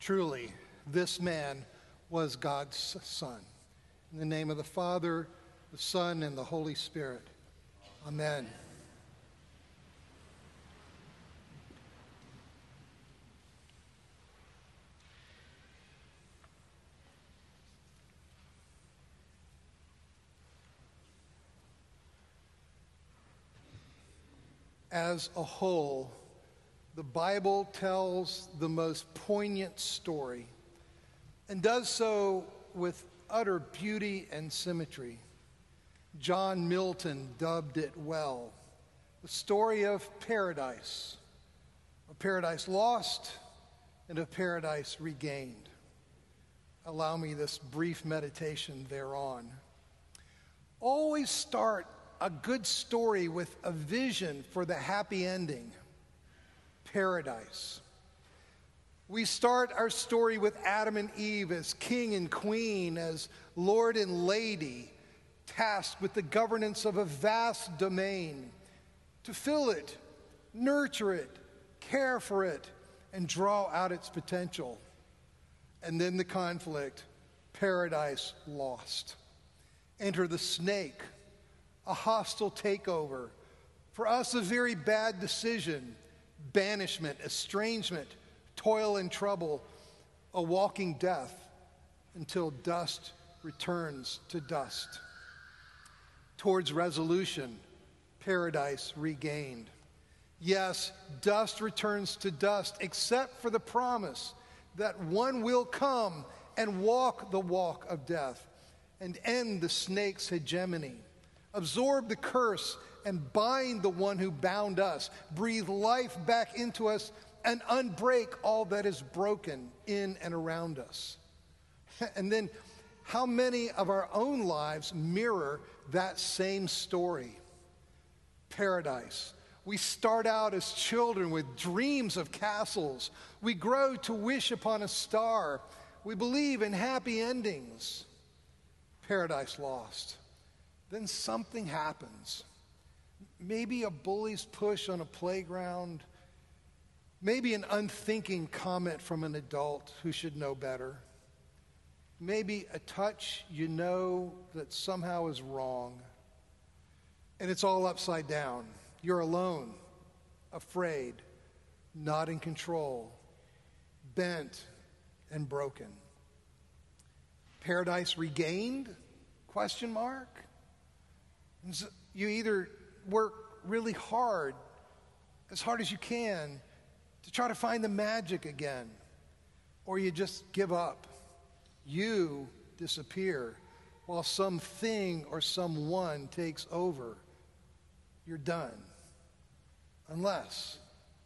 Truly, this man was God's Son. In the name of the Father, the Son, and the Holy Spirit. Amen. As a whole, the Bible tells the most poignant story and does so with utter beauty and symmetry. John Milton dubbed it well, the story of paradise lost and of paradise regained. Allow me this brief meditation thereon. Always start a good story with a vision for the happy ending, paradise. We start our story with Adam and Eve as king and queen, as lord and lady, tasked with the governance of a vast domain, to fill it, nurture it, care for it, and draw out its potential. And then the conflict, paradise lost. Enter the snake, a hostile takeover. For us, a very bad decision, banishment, estrangement, toil and trouble, a walking death until dust returns to dust. Towards resolution, paradise regained. Yes, dust returns to dust, except for the promise that one will come and walk the walk of death and end the snake's hegemony, absorb the curse and bind the one who bound us, breathe life back into us, and unbreak all that is broken in and around us. And then, how many of our own lives mirror that same story? Paradise. We start out as children with dreams of castles. We grow to wish upon a star. We believe in happy endings. Paradise lost. Then something happens. Maybe a bully's push on a playground. Maybe an unthinking comment from an adult who should know better. Maybe a touch you know that somehow is wrong. And it's all upside down. You're alone, afraid, not in control, bent and broken. Paradise regained? Question mark. So you either work really hard as you can, to try to find the magic again, or you just give up. You disappear while something or someone takes over. You're done. Unless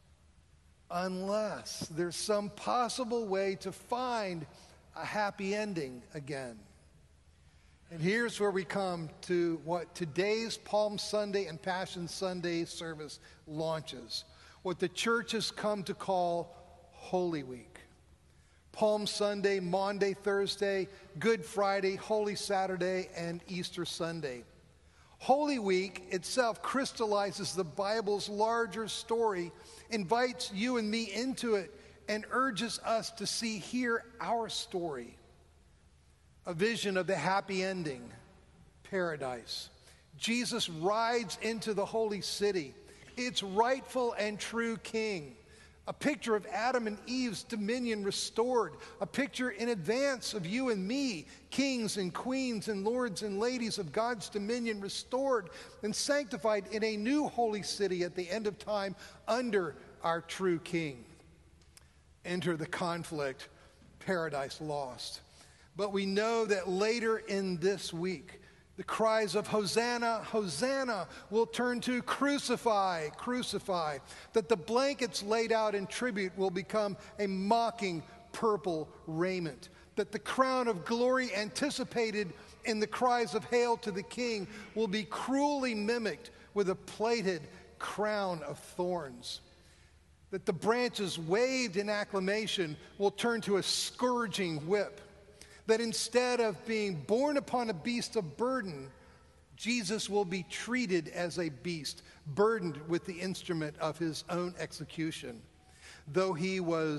there's some possible way to find a happy ending again. And here's where we come to what today's Palm Sunday and Passion Sunday service launches, what the church has come to call Holy Week. Palm Sunday, Maundy, Thursday, Good Friday, Holy Saturday, and Easter Sunday. Holy Week itself crystallizes the Bible's larger story, invites you and me into it, and urges us to see here our story. A vision of the happy ending, paradise. Jesus rides into the holy city, its rightful and true king. A picture of Adam and Eve's dominion restored. A picture in advance of you and me, kings and queens and lords and ladies of God's dominion restored and sanctified in a new holy city at the end of time under our true king. Enter the conflict, paradise lost. But we know that later in this week, the cries of Hosanna, Hosanna will turn to crucify, crucify. That the blankets laid out in tribute will become a mocking purple raiment. That the crown of glory anticipated in the cries of hail to the king will be cruelly mimicked with a plaited crown of thorns. That the branches waved in acclamation will turn to a scourging whip. That instead of being borne upon a beast of burden, Jesus will be treated as a beast, burdened with the instrument of his own execution. Though he was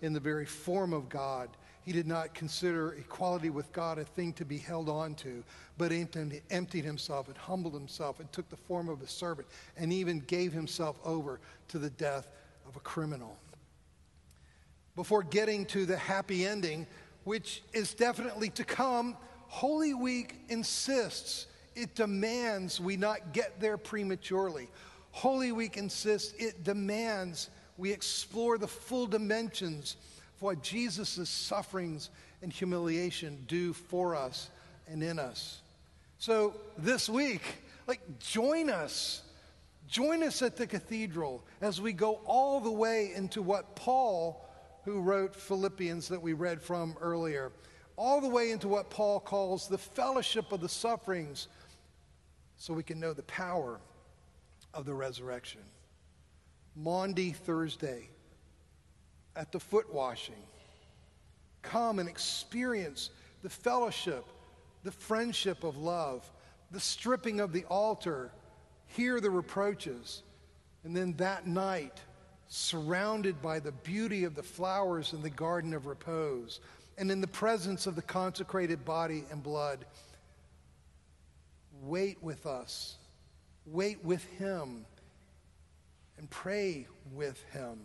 in the very form of God. He did not consider equality with God a thing to be held on to, but emptied himself and humbled himself and took the form of a servant and even gave himself over to the death of a criminal. Before getting to the happy ending, which is definitely to come, Holy Week insists, it demands we not get there prematurely. Holy Week insists, it demands we explore the full dimensions of what Jesus' sufferings and humiliation do for us and in us. So this week, join us. Join us at the cathedral as we go all the way into what Paul, who wrote Philippians that we read from earlier, all the way into what Paul calls the fellowship of the sufferings, so we can know the power of the resurrection. Maundy Thursday at the foot washing. Come and experience the fellowship, the friendship of love, the stripping of the altar, hear the reproaches, and then that night, surrounded by the beauty of the flowers in the garden of repose, and in the presence of the consecrated body and blood, wait with us, wait with him, and pray with him.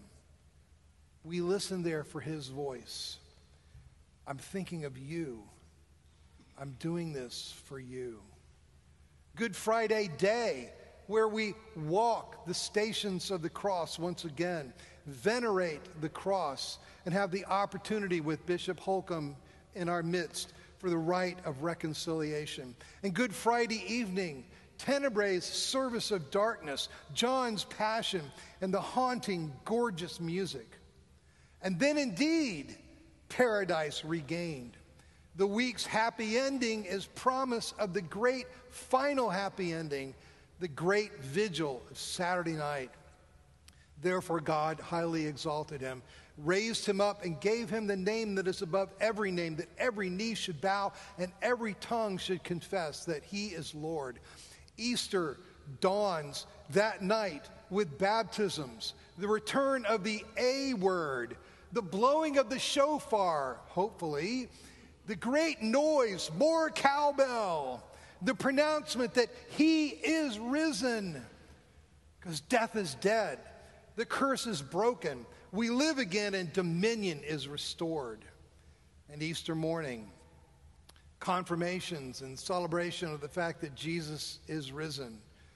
We listen there for his voice. I'm thinking of you. I'm doing this for you. Good Friday day, where we walk the stations of the cross once again, venerate the cross, and have the opportunity with Bishop Holcomb in our midst for the rite of reconciliation. And Good Friday evening, Tenebrae's service of darkness, John's passion, and the haunting, gorgeous music. And then indeed, paradise regained. The week's happy ending is promise of the great final happy ending, the great vigil of Saturday night. Therefore God highly exalted him, raised him up, and gave him the name that is above every name, that every knee should bow and every tongue should confess that he is Lord. Easter dawns that night with baptisms, the return of the A word, the blowing of the shofar, hopefully, the great noise, more cowbell, the pronouncement that he is risen, because death is dead, the curse is broken, we live again, and dominion is restored. And Easter morning, confirmations and celebration of the fact that Jesus is risen,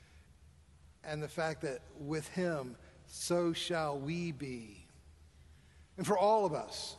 and the fact that with him, so shall we be. And for all of us,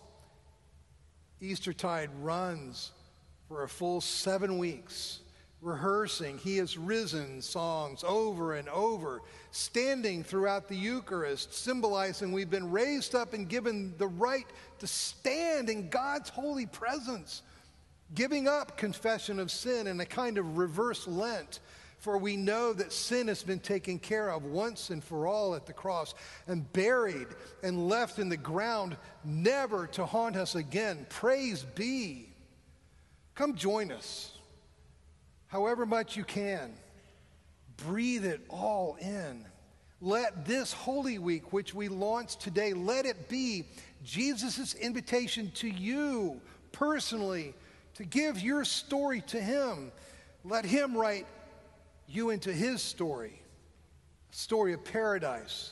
Eastertide runs for a full 7 weeks, rehearsing He is Risen songs over and over, standing throughout the Eucharist, symbolizing we've been raised up and given the right to stand in God's holy presence, giving up confession of sin in a kind of reverse Lent, for we know that sin has been taken care of once and for all at the cross, and buried and left in the ground, never to haunt us again. Praise be. Come join us. However much you can, breathe it all in. Let this Holy Week, which we launch today, let it be Jesus' invitation to you personally to give your story to him. Let him write you into his story, a story of paradise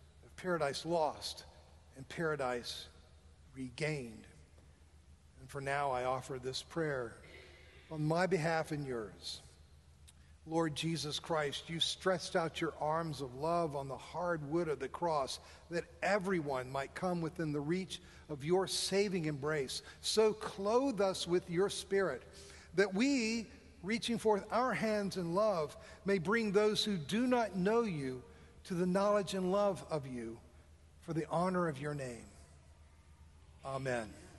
lost and paradise regained. And for now, I offer this prayer on my behalf and yours. Lord Jesus Christ, you stretched out your arms of love on the hard wood of the cross that everyone might come within the reach of your saving embrace. So clothe us with your Spirit, that we, reaching forth our hands in love, may bring those who do not know you to the knowledge and love of you for the honor of your name. Amen.